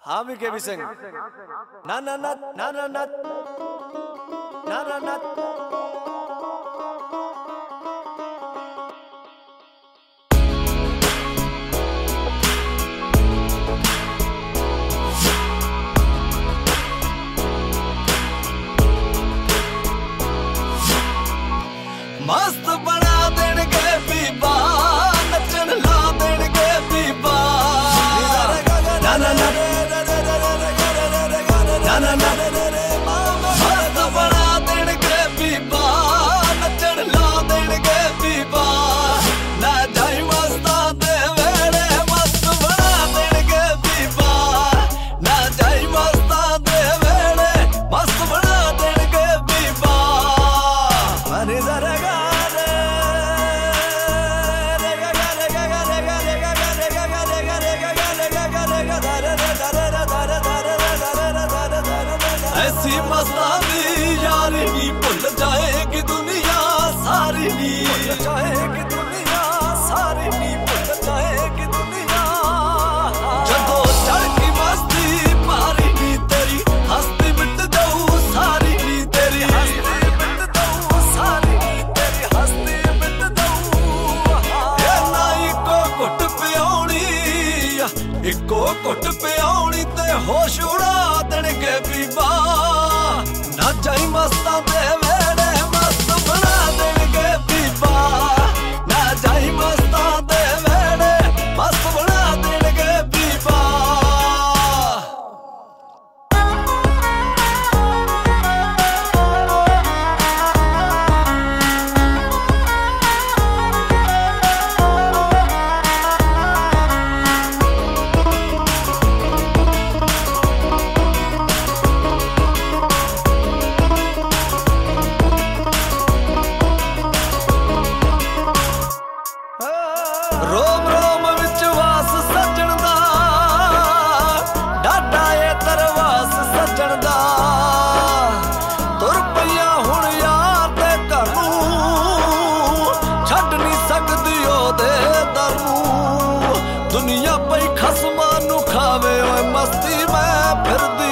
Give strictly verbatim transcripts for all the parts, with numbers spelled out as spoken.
हाँ भी के भी सिंह ना ना ना ना ना ना ना ना ना मस्त बना देणगे बीबा नचन ला देणगे बीबा ना ना ना ना ना ना मस्त बना देणगे बीबा नचन ला देणगे बीबा ना जाई मस्तां दे वेड़े मस्त बना देणगे बीबा ना जाई मस्तां दे वेड़े मस्त बना देणगे बीबा मनी जरा ऐसी मस्तानी यारी नी भुल जाएगी दुनिया सारी नी भुल जाएगी दुनिया सारी नी भुल जाएगी दुनिया जदों चढ़ी मस्ती मारी नी तेरी हस्ती मिट जाऊ सारी नी तेरी हस्ती मिट जाऊ सारी नी तेरी हस्ती मिट जाऊ ये ना इको घुट पियाउणी इको घुट पियाउणी ते होश उड़ा देणगे बीबा ना जाई मस्तां दे वेड़े मस्त बना देणगे बीबा ना जाई मस्तां दे वेड़े मस्त बना देणगे बीबा रोम रोम विच वास सजण दा डाडा ए तरवास सजण दा तुर पईया हुण यार दे घर नूं छड्ड नहीं सकदी ओहदे दर नूं दुनिया पई खसमां नूं खावे ओए मस्ती मैं फिरदी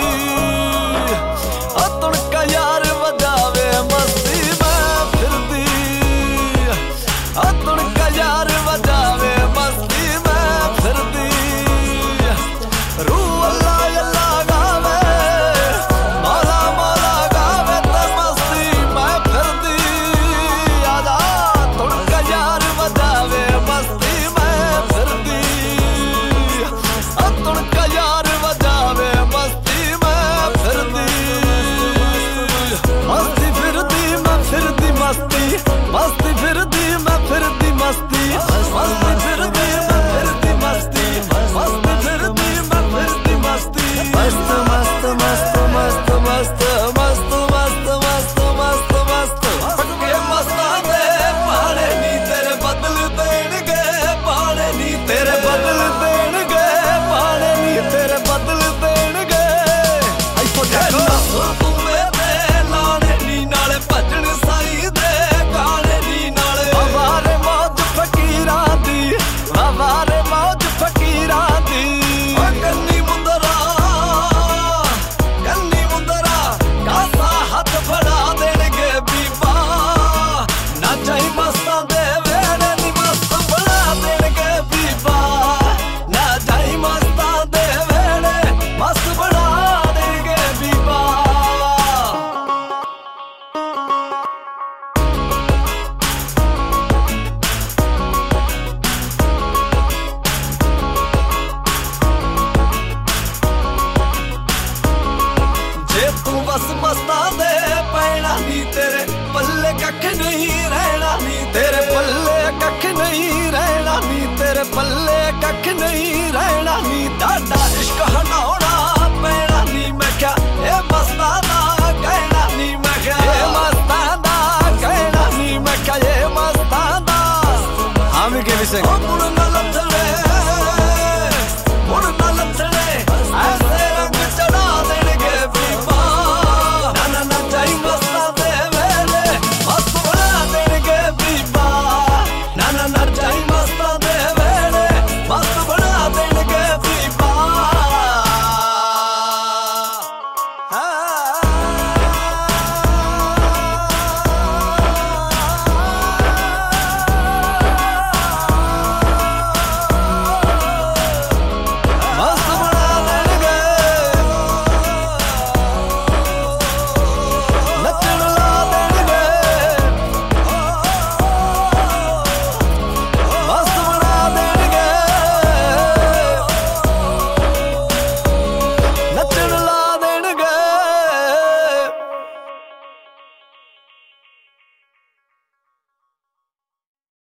ओ तुणका यार वजावे मस्ती मैं फिरदी ओ तुणका यार वजावे मस्ती मैं फिरदी रूह अल्लाह अल्लाह गावे मौला मौला गावे ते मस्ती मैं फिरदी आजा तुणका यार वजावे मस्ती मैं फिरदी ओ तुणका यार वजावे मस्ती मैं फिरदी मस्ती फिरदी मैं फिरदी मस्ती मस्ती फिरदी मैं फिरदी मस्ती मस्ती फिरदी मैं फिरदी मस्ती मस्ती फिरदी मैं फिरदी मस्ती मस्त मस्त मस्त मस्त मस्त मस्त मस्त मस्त मस्त मस्त पक्के मस्तां दे पाने नी तेरे बदल देणगे पाने नी तेरे बदल देणगे पाने नी तेरे बदल देणगे आई फटे तू मेरे लाने नी नाले भजन साईं दे गाने नी नाले वारे मौज फकीरां दी वारे मौज फकीरां दी गन्नी मुंदरा गन्नी मुंदरा कासा हथ फड़ा देणगे बीबा ना जाई मस्तां दे वेड़े नी मस्त बना देणगे बीबा ना जाई मस्तां दे वेड़े मस्त बना देणगे बीबा जे तू बस मस्तां दे पैना नी तेरे पल्ले कख नहीं रहना नी तेरे पल्ले कख नहीं रहना नी तेरे पल्ले कख नहीं रहना नी डाडा इश्क हटाउणा पैना नी मैं क्या ए मस्तां दा कहना नी मैं क्या ए मस्तां दा कहना नी मैं क्या ए मस्तां दा हाँ भी के भी सिंह